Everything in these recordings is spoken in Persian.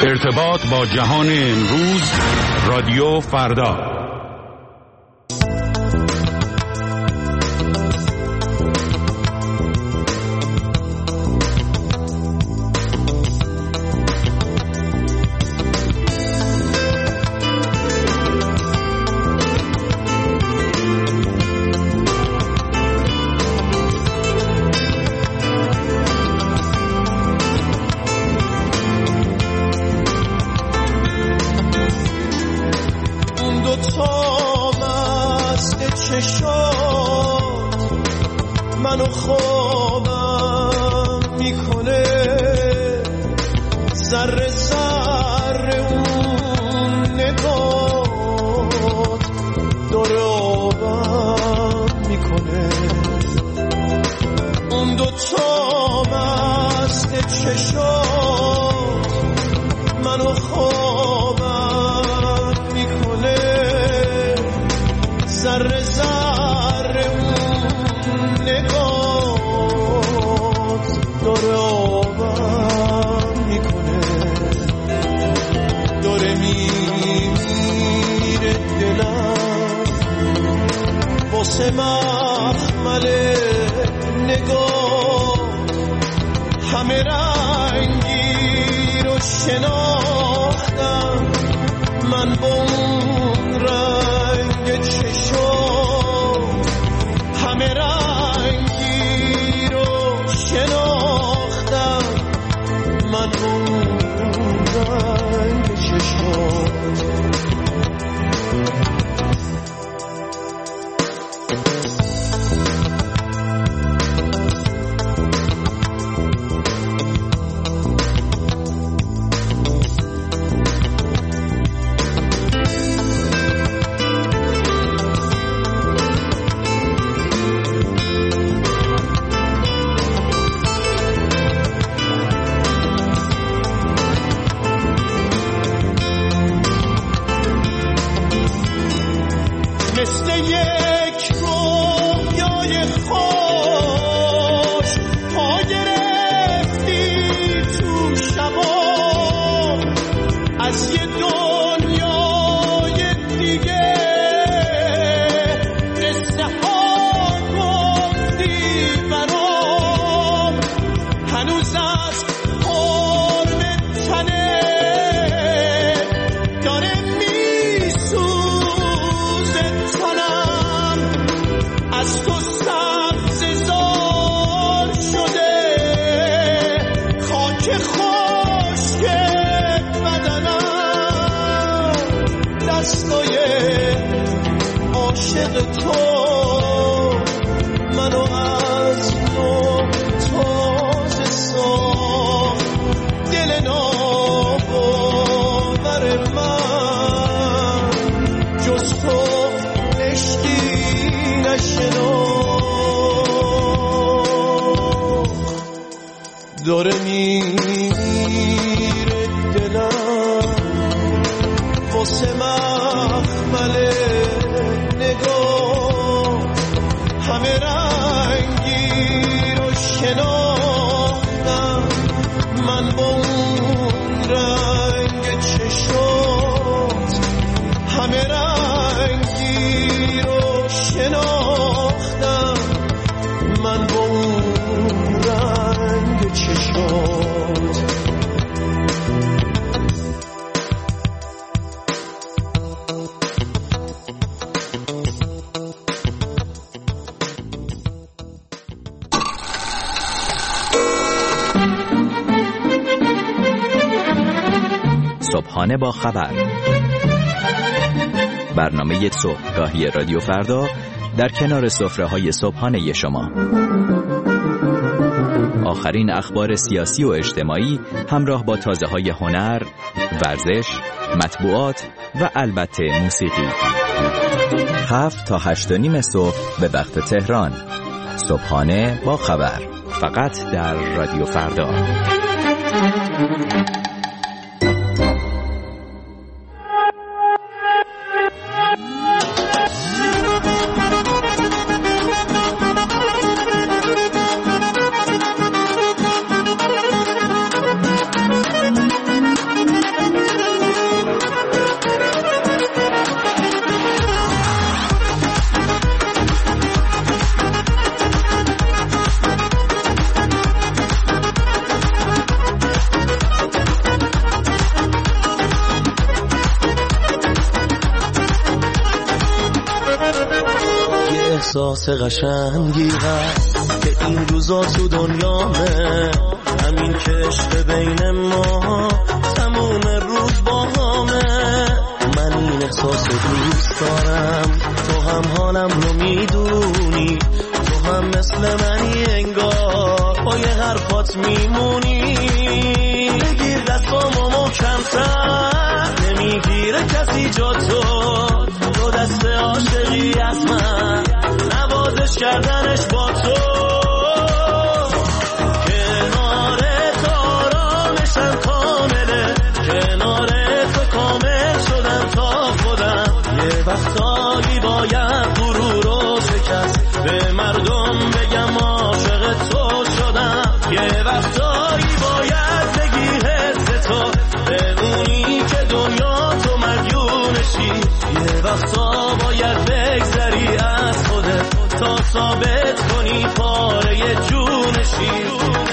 ارتباط با جهان امروز، رادیو فردا. منو خوابم میکنه، ذره ذره اون نگات داره آبم میکنه. اون دوتا مست چشات منو خوابم میکنه، ذره ذره اون نگات داره آبم میکنه. داره میره دلم واسه مخمل نگات، همه رنگی رو شناختم من با اون رنگ چشات، همه رنگی رو شناختم من با اون رنگ چشات. مثل یک رویای خوش پا گرفتی تو شبا، از یه دنیای دیگه قصه ها گفتی برام، هنوز از قرب تنه داره از تو سبززار شده، خاک خشک بدنم دستای عاشق تو منو از نو تازه ساخت. دل ناباور من جز تو عشقی نشناخت. داره میره دلم واسه مخمل نگاه، همه رنگی رو شناختم من با اون رنگ چشات، همه رنگی رو شناختم من با اون رنگ چشات. صبحانه با خبر، برنامه صبحگاهی رادیو فردا در کنار سفره‌های صبحانه شما. آخرین اخبار سیاسی و اجتماعی همراه با تازه‌های هنر، ورزش، مطبوعات و البته موسیقی. 7 تا 8:30 صبح به وقت تهران. صبحانه با خبر، فقط در رادیو فردا. احساس قشنگی هست که این روزا تو دنیامه، همین که عشق بین ما تموم روز با همه. من این احساس دوست دارم، تو هم حالم رو میدونی، تو هم مثل منی انگار با یه حرفات میمونی. بگیر دستامو محکم‌تر، نمیگیره کسی جا تو دست عاشقی از من، نوازش کردنش با تو. کنار تو آرامشم کامله، کنار تو کامل شدم تا خودم. یه وقتایی باید غرور رو شکست، به مردم بگم عاشق تو شدم. یه وقتایی باید بگی حس تو، بدونی که دنیا تو مدیونشی. یه وقتا باید بگذری از خودت تا ثابت کنی پاره جونشی.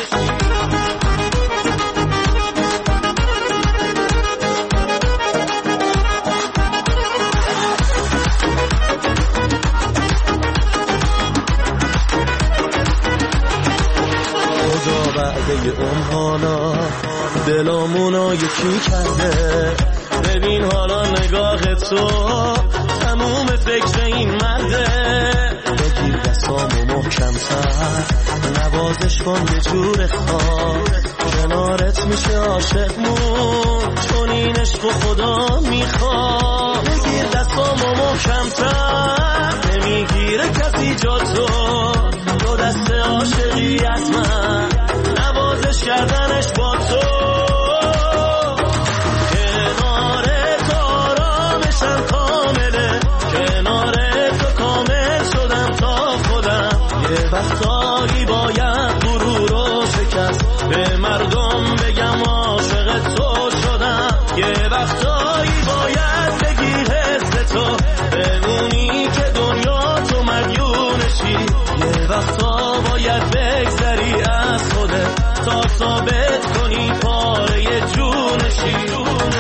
اون حالا دلامونو یکی کرده، ببین حالا نگاه تو تموم فکر این مرده. بگیر دستامو محکم‌تر، نوازش کن به جور خواب، کنارت میشه عاشقمون، چون این عشق خدا میخواد. بگیر دستامو محکم‌تر، نمیگیره کسی جا تو دست عاشقی از من، نوازش کردنش با تو. کنار تو آرامشم کامله، کنار تو کامل شدم تا خودم. یه وقتایی باید غرور رو شکست، به مردم بگم عاشق تو شدم. یه وقتایی باید بگی حس تو، بمونی که دنیا تو مدیونشی. یه وقتا باید بگذری از خودت تا ثابت کنی پاره جونشی.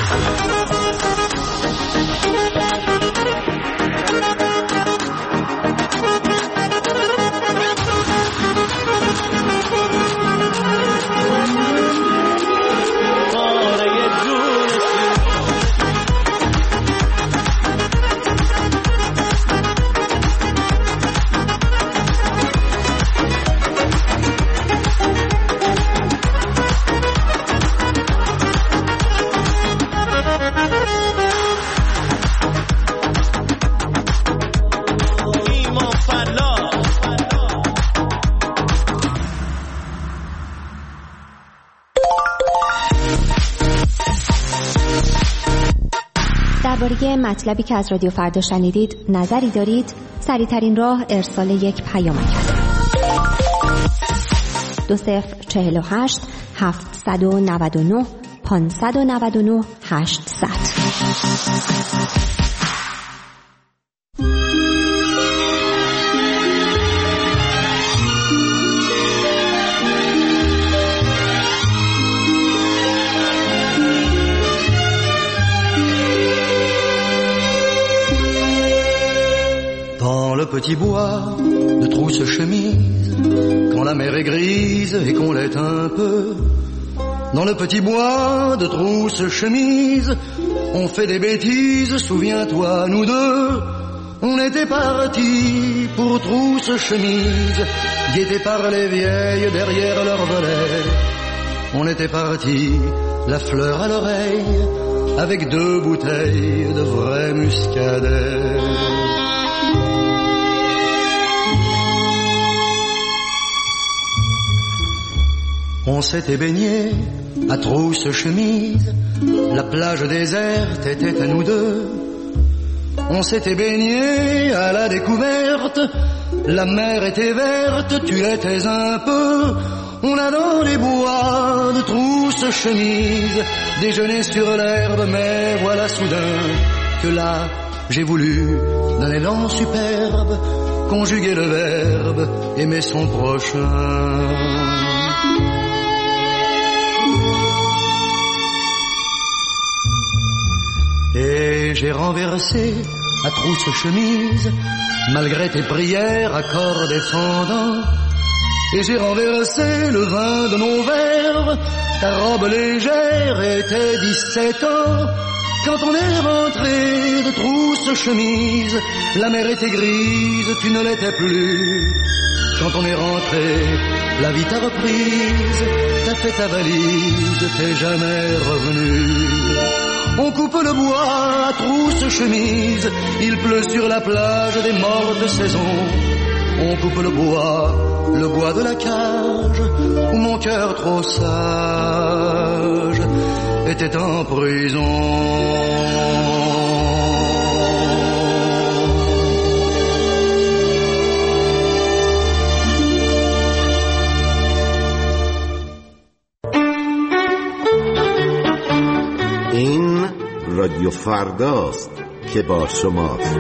درباره مطلبی که از رادیو فردا شنیدید نظری دارید؟ سریع‌ترین راه ارسال یک پیامک است. 2048 799 599 800. Petit bois de trousse-chemise, quand la mer est grise et qu'on l'est un peu. Dans le petit bois de trousse-chemise, on fait des bêtises, souviens-toi, nous deux. On était partis pour trousse-chemise, guettés par les vieilles derrière leur volet. On était partis, la fleur à l'oreille, avec 2 bouteilles de vrai muscadet. On s'était baigné à trousse-chemise, la plage déserte était à nous deux. On s'était baigné à la découverte, la mer était verte, tu l'étais un peu. On a dans les bois de trousse-chemise déjeuné sur l'herbe, mais voilà soudain que là j'ai voulu d'un élan superbe conjuguer le verbe aimer son prochain. Et j'ai renversé à trousse-chemise, malgré tes prières à corps défendant. Et j'ai renversé le vin de mon verre, ta robe légère était 17 ans. Quand on est rentré de trousse-chemise, la mer était grise, tu ne l'étais plus. Quand on est rentré, la vie t'a reprise, t'as fait ta valise, t'es jamais revenu. On coupe le bois à trousse-chemise, il pleut sur la plage des mortes saisons. On coupe le bois de la cage, où mon cœur trop sage était en prison. این رادیو فرداست که با شماست.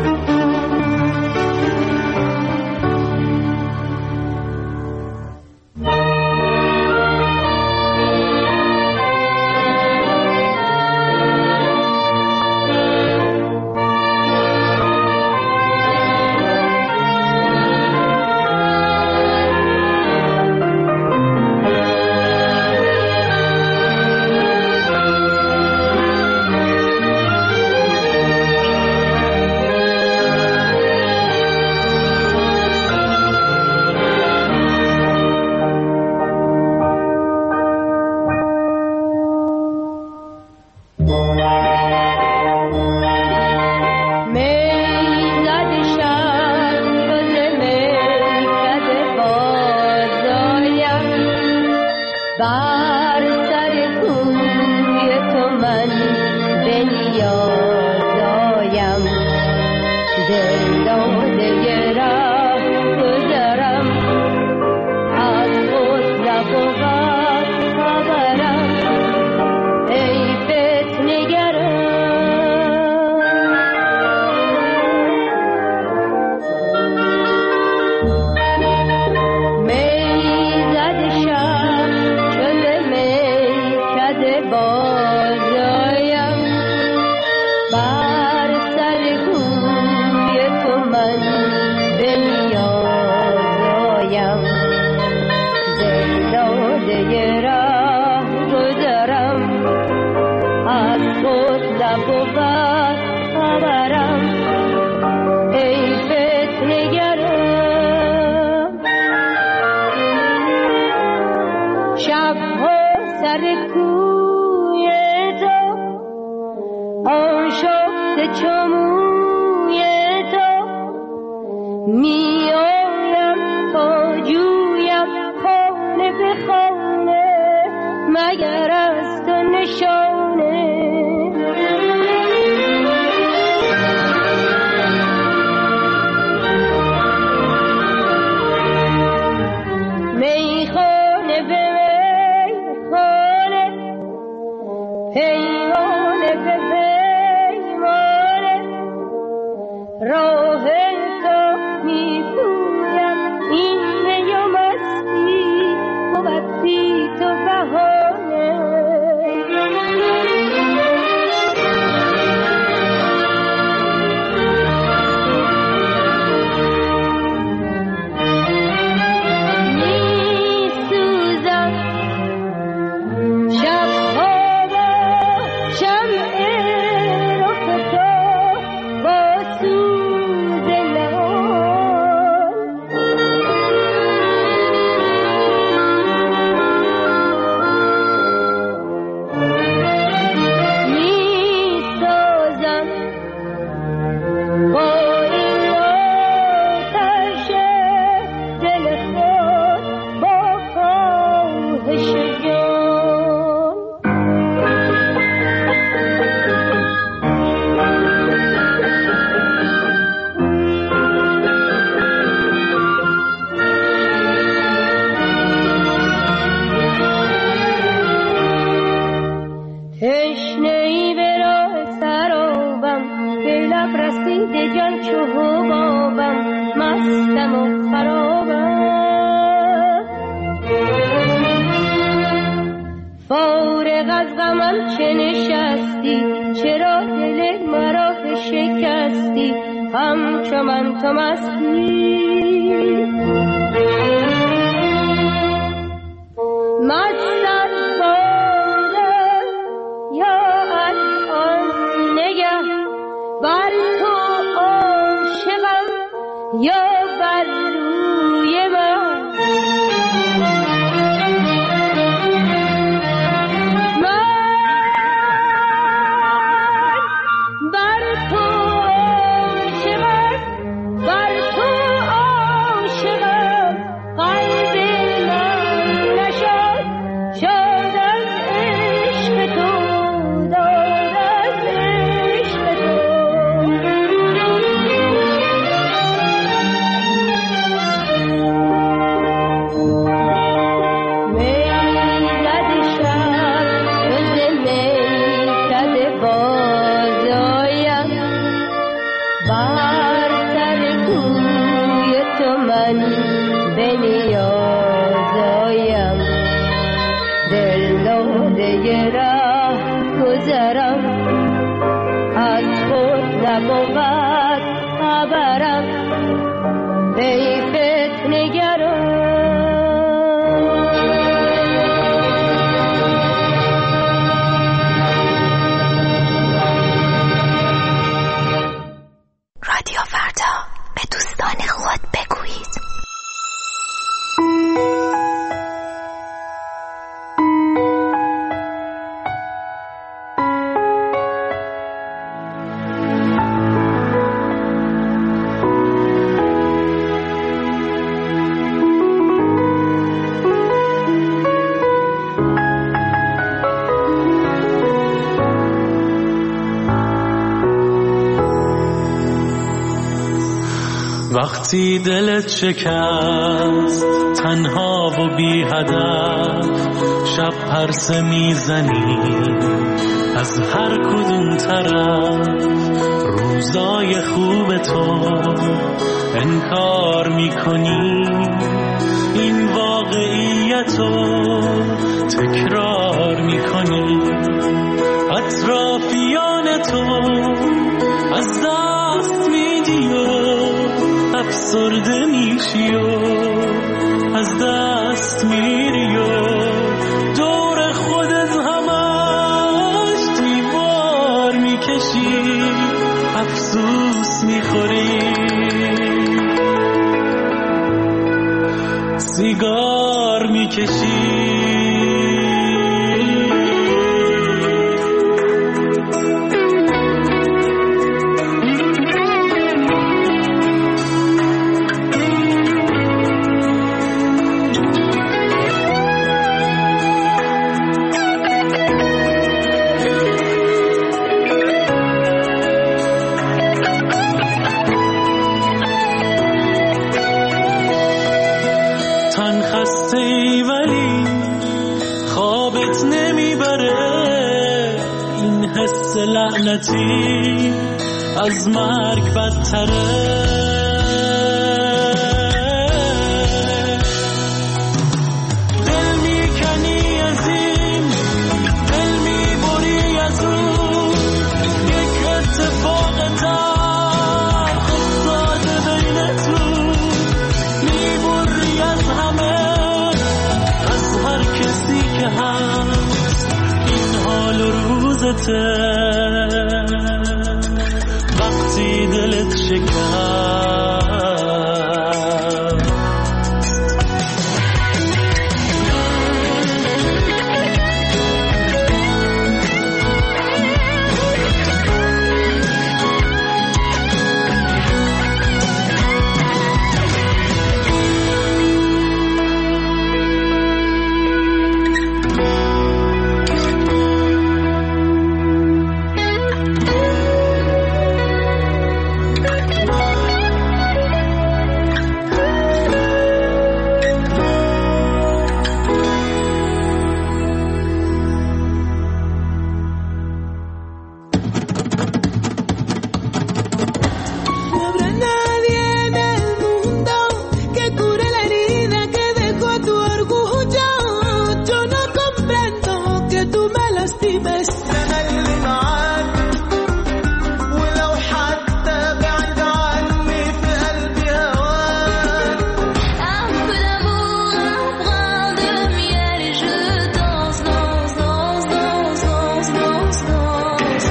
فارغ از غمم چه نشستی، چرا دل مرا شکستی، همچو من تو مستی. مستر بارم یا الان نگه، بر تو عاشقم یا بر روی من. وقتی دلت شکست تنها و بی هدف، شب پرسه میزنی از هر کدوم طرف، روزای خوب تو انکار میکنی، این واقعیتو تکرار میکنی، اطرافیان تو از دست میدی و افسرده میشی و از دست میری و دور خودت همش دیوار میکشی، افسوس میخوری، سیگار میکشی. لعنتی از مرگ بدتره، دل میکنی از این، دل میبری از اون، یک اتفاق تلخ افتاده بینتون، میبری از همه، از هر کسی که هست، این حال و روزته. وقتی دلت شکست نفسي بس أنا اللي معاك، ولو حتى بعد عني في قلبي هواك. Un peu d'amour, un brin de miel et je danse, danse, danse, danse, danse, danse,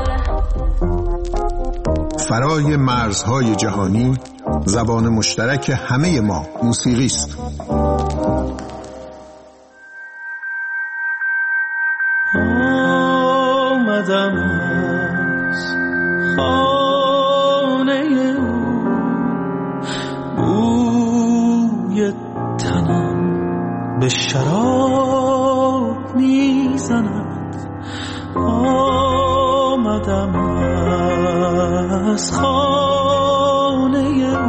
danse. فرای مرزهای جهانی زبان مشترک همه ما موسیقی است. آمدم از خانه بوی تنم به شراب میزند. آمدم از خانه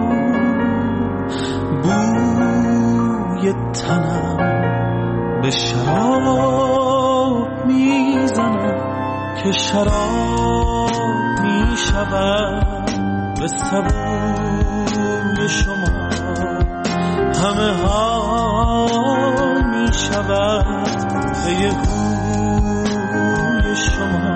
بوی تنم به شراب میزند که شراب میشود به سبوی شما، همه حال میشود به یه بوی شما.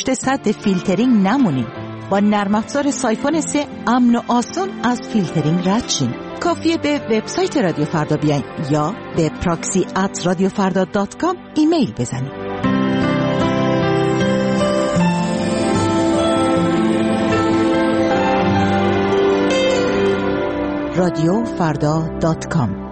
پشت سد فیلترینگ نمونین. با نرم افزار سایفون 3 امن و آسان از فیلترینگ رد شین. کافیه به وبسایت رادیو فردا بیاین یا به proxy@radiofarda.com ایمیل بزنید. radiofarda.com.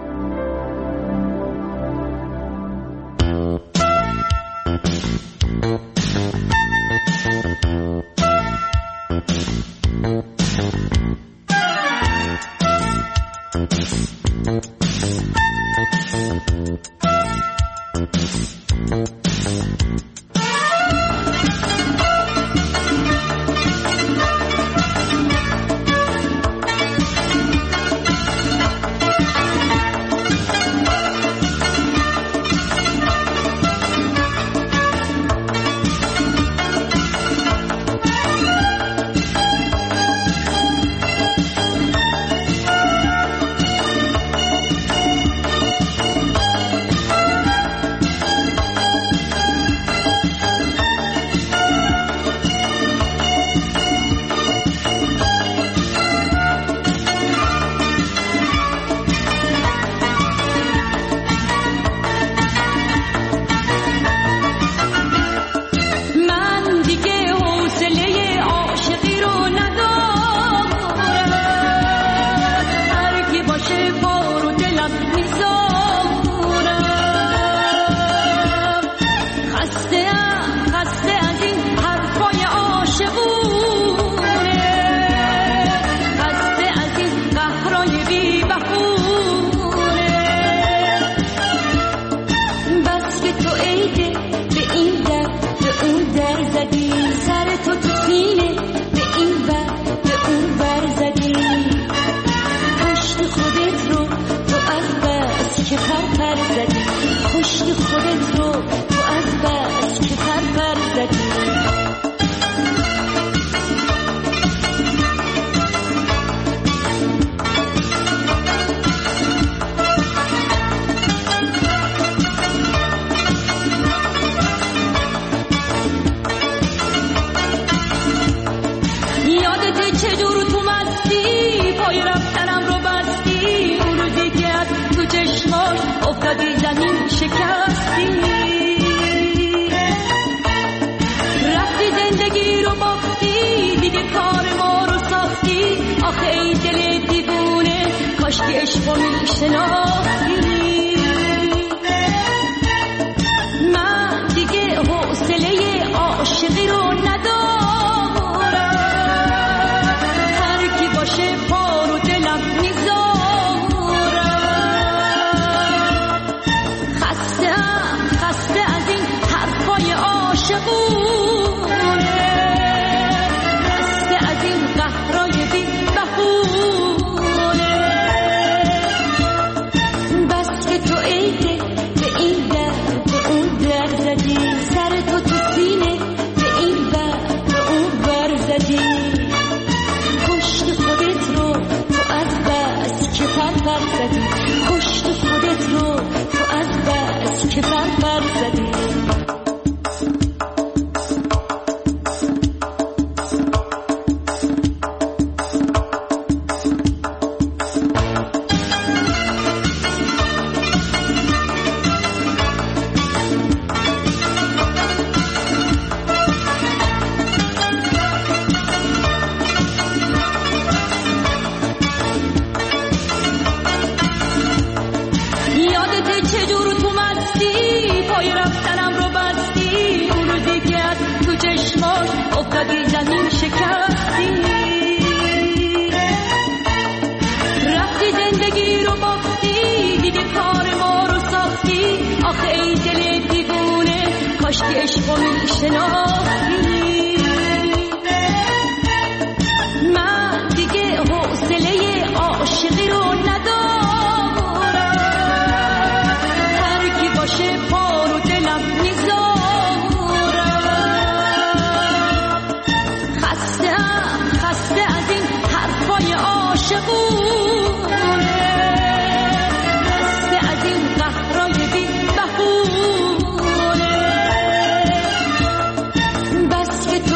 بس که تو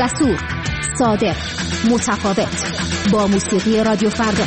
جسور، صادق، متفاوت، با موسیقی رادیو فردا.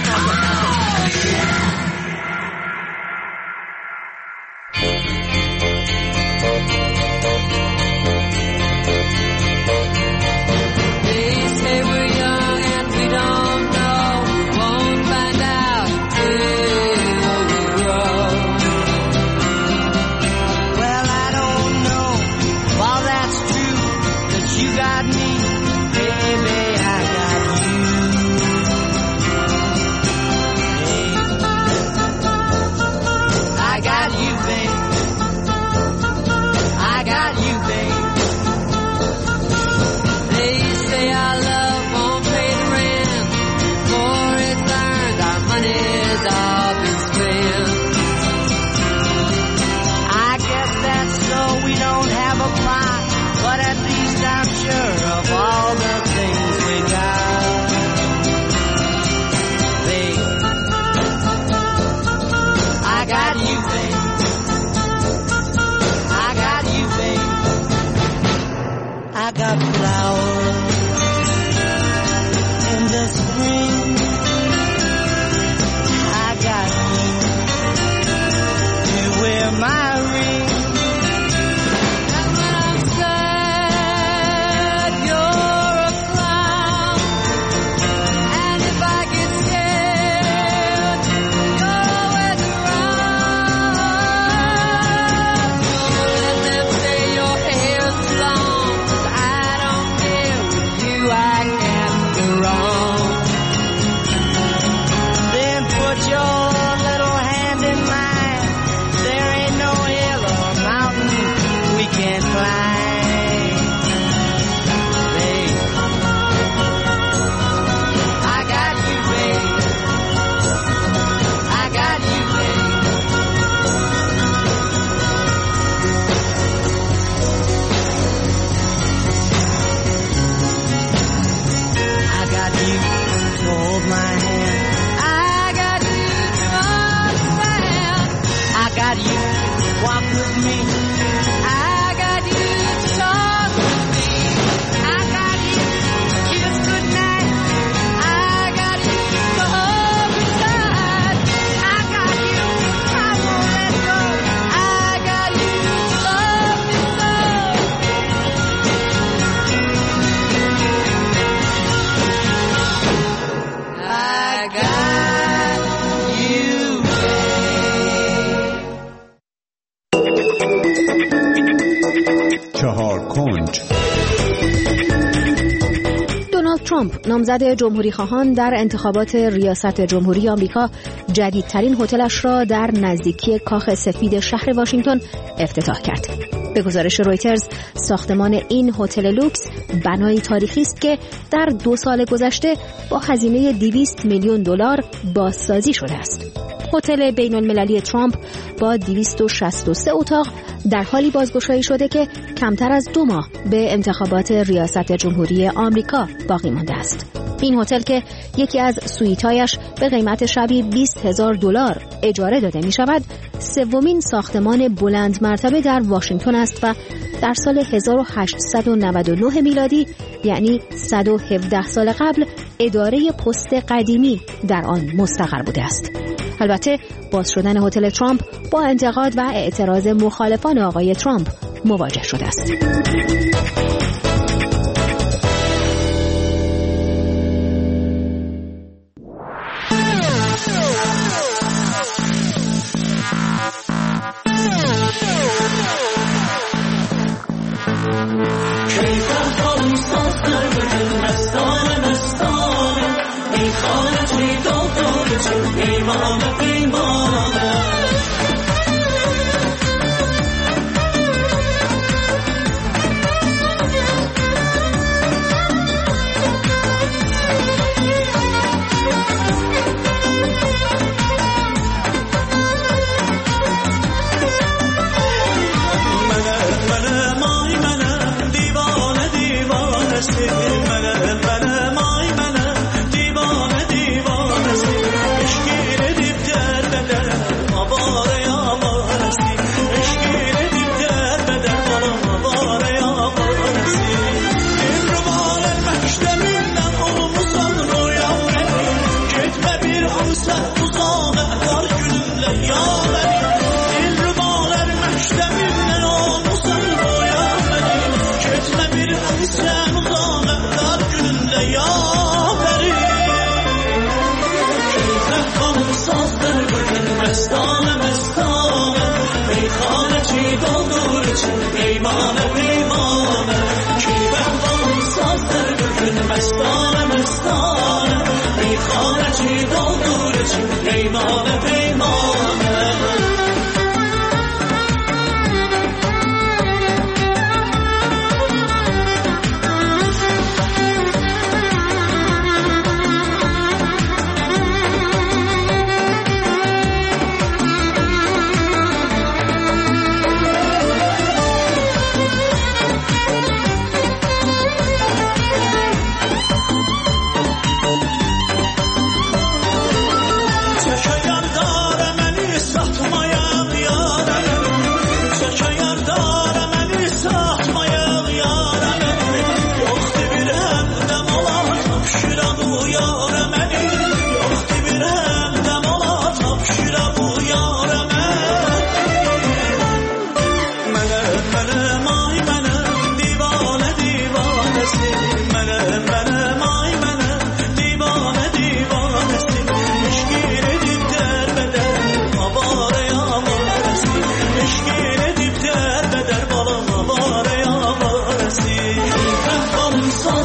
ترامپ نامزد جمهوری خواهان در انتخابات ریاست جمهوری آمریکا جدیدترین هتلش را در نزدیکی کاخ سفید شهر واشنگتن افتتاح کرد. به گزارش رویترز ساختمان این هتل لوکس بنایی تاریخی است که در 2 سال گذشته با هزینه $200 میلیون بازسازی شده است. هتل بین‌المللی ترامپ با 263 اتاق در حالی بازگشایی شده که کمتر از 2 ماه به انتخابات ریاست جمهوری آمریکا باقی مانده است. این هتل که یکی از سویت‌هایش به قیمت شبی $20,000 اجاره داده می شود، 3مین ساختمان بلند مرتبه در واشنگتن است و در سال 1899 میلادی یعنی 117 سال قبل اداره پست قدیمی در آن مستقر بوده است. البته باز شدن هتل ترامپ با انتقاد و اعتراض مخالفان آقای ترامپ مواجه شده است.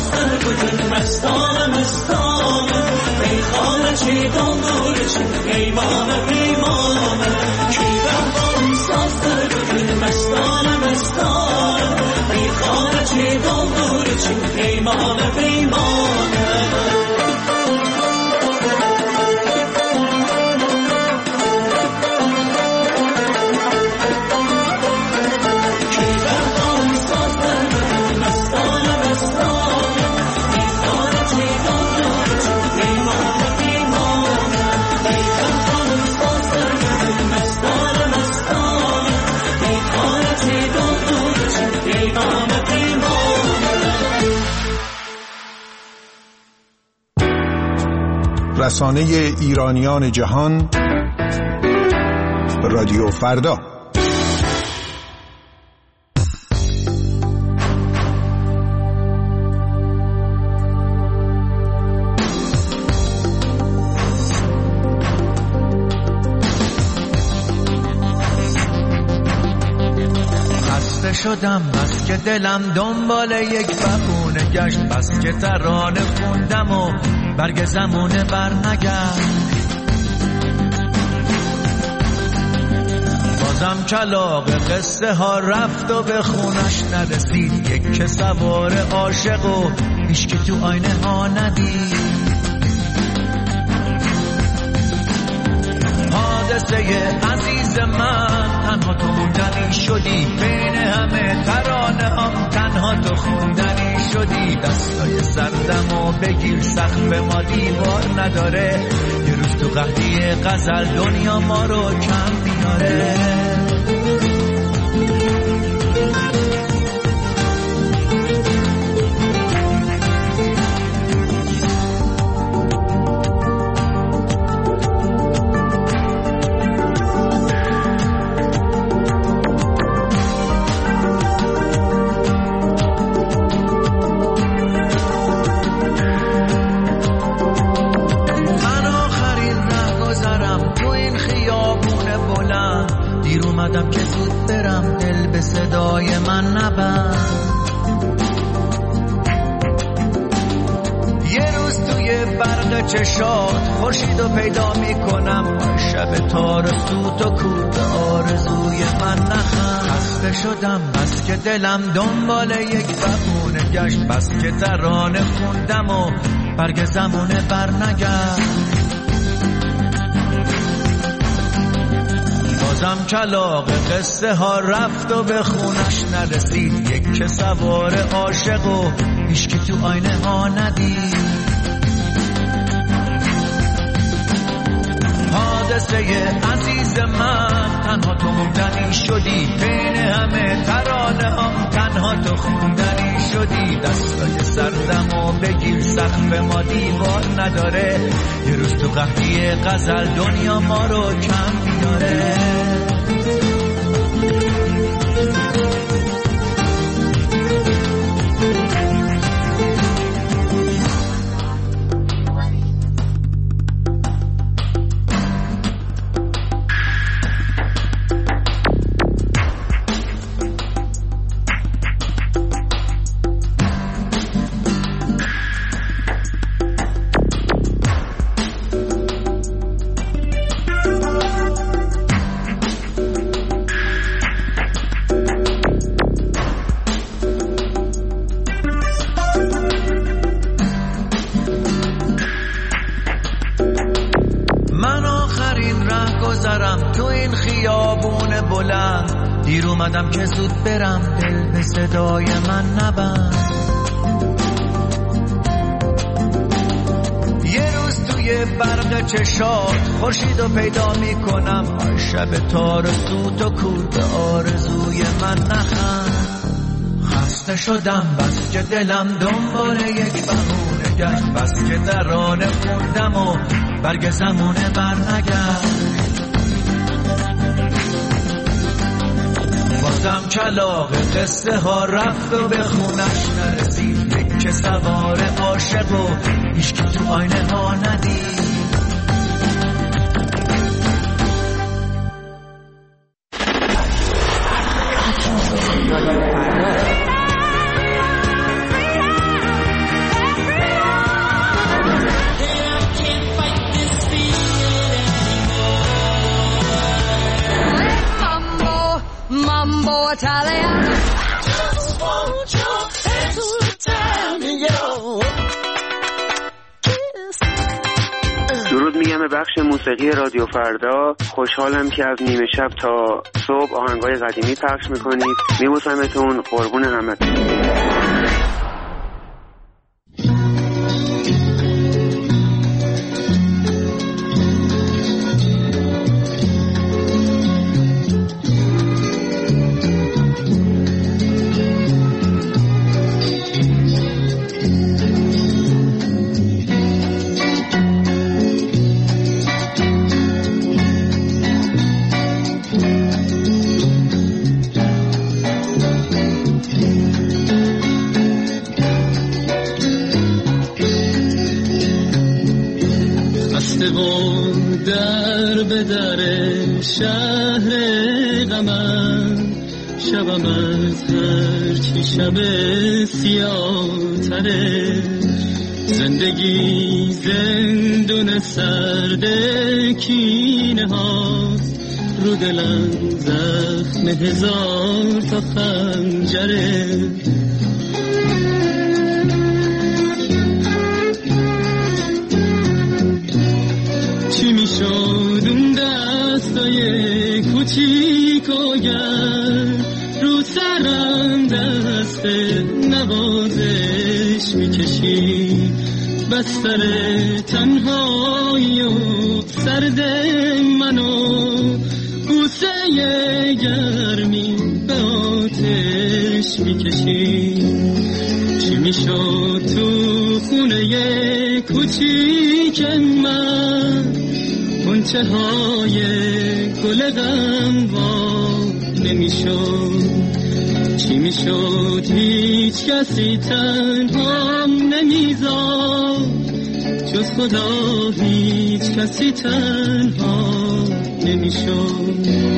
ساستر بودن مستانه مستانه میخانه چی دندور چی پیمانه پیمانه کی بردارم ساستر بودن مستانه مستانه میخانه چی دندور چی پیمانه پیمانه رسانه ایرانیان جهان رادیو فردا. خسته شدم بس که دلم دنبال یک بهونه گشت، بس که ترانه خوندم و برگ زمونه بر نگشت. بازم کلاغ قصه ها رفت و به خونش نرسید، یک که سوار عاشق و هیچ که تو آینه ها ندید. حادثه عزیز من تنها تو موندنی شدی، بین همه ترانه هم تنها تو خوندنی شدی. دستای سردم و بگیر سقف ما دیوار نداره، یه روز تو قحطی غزل دنیا ما رو کم میاره. که زود برم دل به صدای من نبند. یه روز توی برق چشات خورشیدو پیدا میکنم، شب تارسوت و کورت آرزوی من نخند. خسته شدم بس که دلم دنبال یک بهونه گشت، بس که ترانه خوندم و برگ زمونه بر نگشت. بازم کلاغ قصه ها رفت و به خونش نرسید، یک که سوار عاشق و هیچ که تو آینه ها ندید. حادثه عزیز من تنها تو موندنی شدی، بین همه ترانه هم تنها تو خوندنی شدی. دستای سردم و بگیر سقف ما دیوار نداره، یه روز تو قحطی غزل دنیا ما رو کم میاره. دیر اومدم که زود برم دل به صدای من نبند. یه روز توی برق چشات خورشیدو پیدا میکنم، شب تارسوت و کورت آرزوی من نخند. خسته شدم بس که دلم دنبال یک بهونه گشت، بس که ترانه خوندم و برگ زمونه بر نگشت. بازم کلاغ قصه ها رفت و به خونش نرسید، یک که سوار عاشق و هیچ که تو آینه ها ندید. جمع بخش موسیقی رادیو فردا. خوشحالم که از نیمه شب تا صبح آهنگای قدیمی پخش میکنید. میبوسمتون، قربون همتون. در به در شهر غمم، شبم از هر چی شب سیاه تره. زندگی زندون سرد کینه هاست، رو دلم زخم هزار تا خنجره. چی میشد اون دستای کوچیک و گرم، رو سرم دست نوازش میکشی. بستر تنهایی و سرد منو، بوسه گرمی به آتش میکشی. چی میشد تو خونه کوچیک من، غنچه های گل غم وا نمیشد. چی میشد هیچ کسی تنهام نمیذاشت، جز خدا هیچ کسی تنها نمیشد.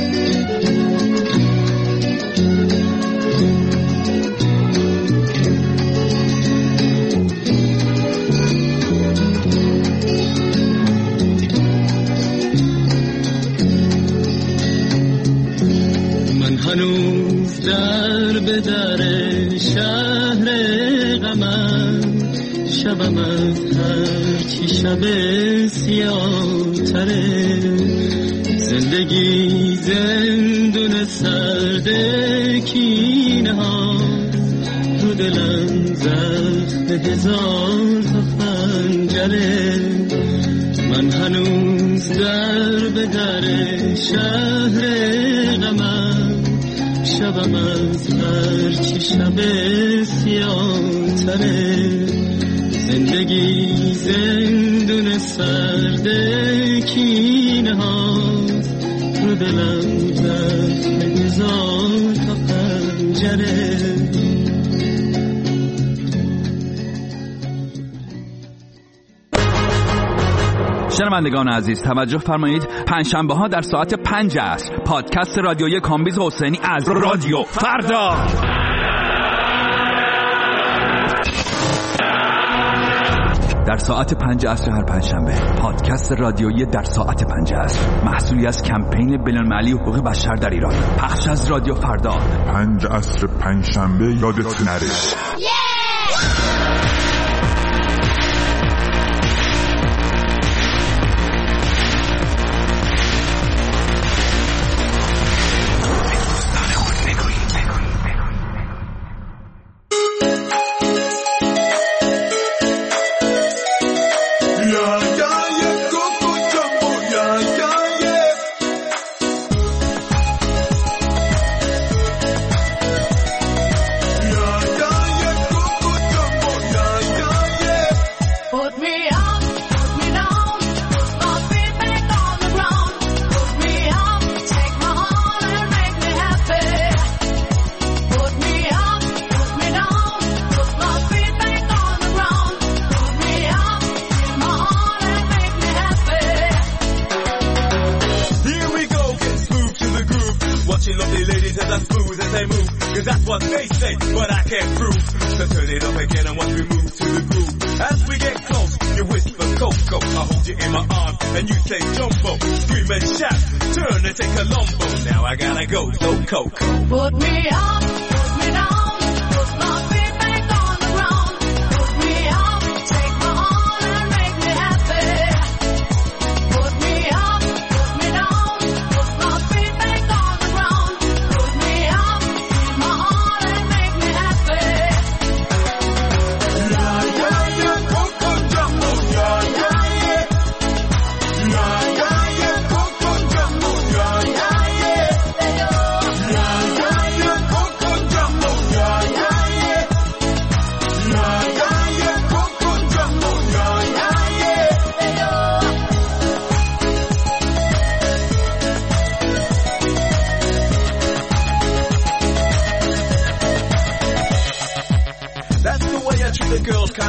هنوز در به در شهر غمم، شبم از هر چی شب سیاه تره. زندگی زندون سرد کینه ها، رو دلم زخم هزار تا خنجره. من هنوز در به در شهر غمم، شبم از هر چی شب سیاه تره. زندگی زندون سرد کینه هاست، رو دلم زخم هزار تا خنجره. شنوندگان عزیز توجه فرمایید، پنجشنبه ها در ساعت 5 عصر پادکست رادیویی کامبیز حسینی از رادیو فردا. در ساعت 5 عصر هر پنجشنبه پادکست رادیویی در ساعت 5 عصر، محصولی از کمپین بین‌المللی حقوق بشر در ایران، پخش از رادیو فردا. 5 عصر پنجشنبه یادت نره.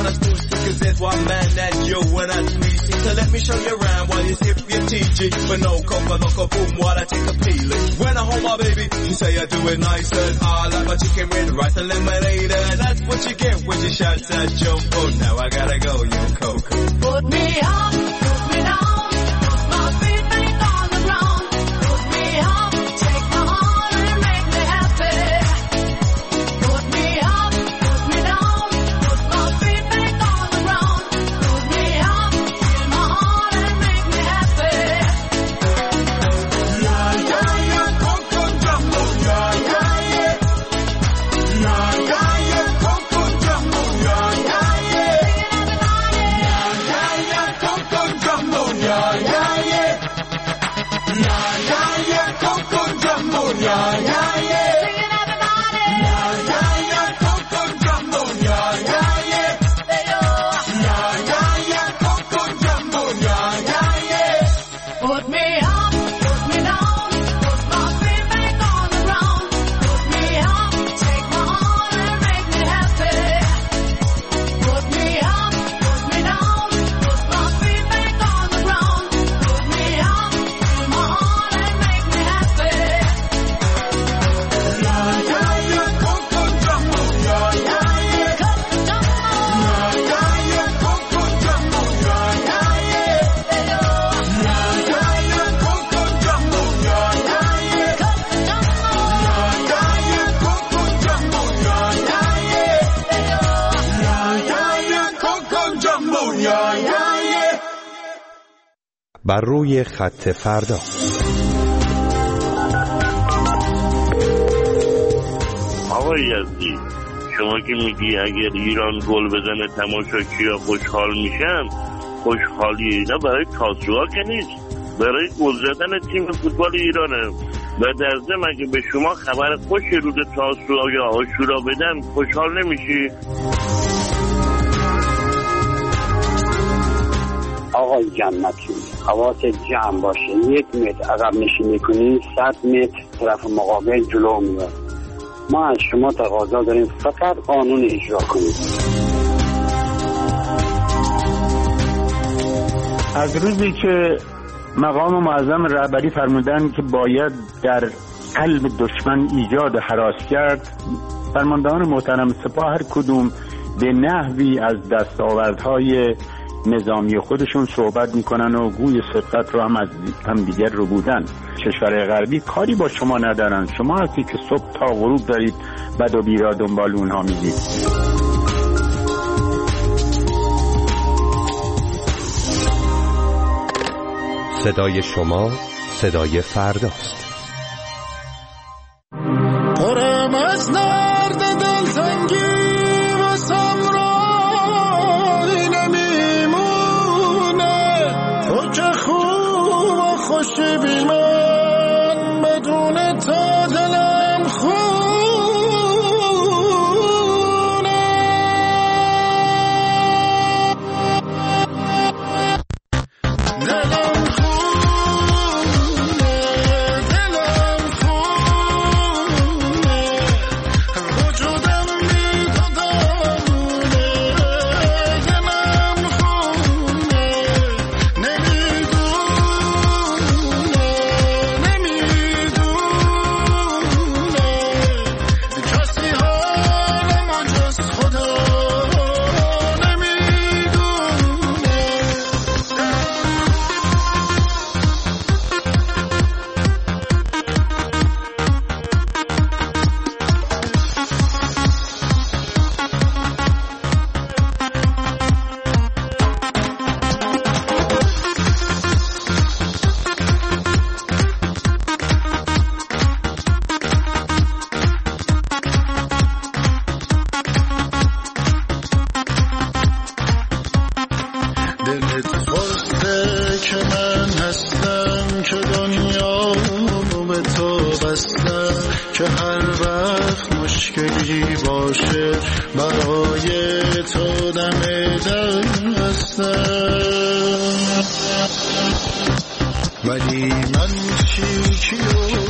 kind of thirsty, cause that's why I'm mad at you when I squeeze it. So let me show you around while you sip your TG. But no coca, loca, boom, while I take a peeling. When I hold my baby, she say I do it nice and I like my chicken with rice and lemonade. And that's what you get when you shout at Jumbo. Now I gotta go, you coca. Put me up, put me down, put my feet back on the ground. Put me up, take my heart and make me happy. Put me up, put me down, put my feet back on the ground. Put me up, fill my heart and make me happy. Yeah, yeah, yeah, Coco Jumbo, yeah, yeah, yeah. Yeah, yeah, yeah, Coco Jumbo, yeah, yeah, yeah. Yeah, yeah, Coco Jumbo, yeah, yeah, yeah. Yeah, yeah, yeah, Coco Jumbo, yeah, yeah, yeah. Yeah, yeah, yeah, Coco Jumbo, yeah, yeah, yeah. Yeah, yeah, yeah, Coco Jumbo, yeah, yeah, yeah. Put me up, put me down, put my feet back on the ground. Put me up, take my heart and make me happy. Put me up, put me down, put my feet back on the ground. Put me up, fill my heart and make me happy. Yeah, yeah, yeah, Coco Jumbo, yeah, yeah, yeah. Yeah, yeah, yeah, Coco Jumbo, yeah, yeah, yeah. Yeah, yeah, yeah, Coco Jumbo, yeah, yeah, yeah. Yeah, yeah, yeah, Coco Jumbo, yeah, yeah, yeah. Yeah, yeah, yeah, Coco Jumbo, yeah, yeah, yeah. بر روی خط فردا. آقای یزدی، شما که میگی اگر ایران گل بزنه تماشاگرها خوشحال میشن، خوشحالی اینا برای تاسوها که نیست، برای گل زدن تیم فوتبال ایرانه. و در ضمن اگه به شما خبر خوشی روز تاسوها یا عاشورا بدن خوشحال نمیشی؟ آقای جنتی، حواست جمع باشه. 1 متر عقب نشینی کنی 100 متر طرف مقابل جلو میاد. ما از شما تقاضا داریم فقط قانون اجرا کنید. از روزی که مقام معظم رهبری فرمودن که باید در قلب دشمن ایجاد هراس کرد، فرماندهان محترم سپاه هر کدوم به نحوی از دستاوردهای نظامی خودشون صحبت میکنن و گوی سبقت رو هم از همدیگر رو بودن. کشورهای غربی کاری با شما ندارن، شما هستی که صبح تا غروب دارید بد و بیرا دنبال اونها میدید. صدای شما صدای فرداست. پرم از نرد دلتنگی و سمرای نمیمونه، تو که خوب و خوشی بی من، بدون تا دلم خونه. دلم که هر وقت مشکلی باشه برای تو دم دستم، ولی من چی و